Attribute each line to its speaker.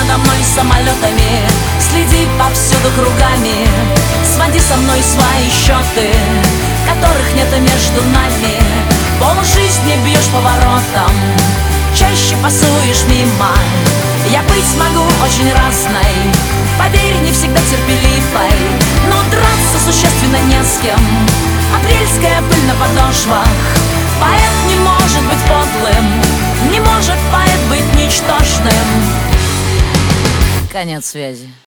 Speaker 1: надо мной самолетами, следи повсюду кругами, своди со мной свои счеты, которых нет между нами. Полжизни бьешь поворотом, чаще пасуешь мимо. Я быть могу очень разной, поверь, не всегда терпеливой, но драться существенно не с кем. Апрельская пыль на подошвах. Поэт не может быть подлым, не может поэт быть ничтожным. Конец связи.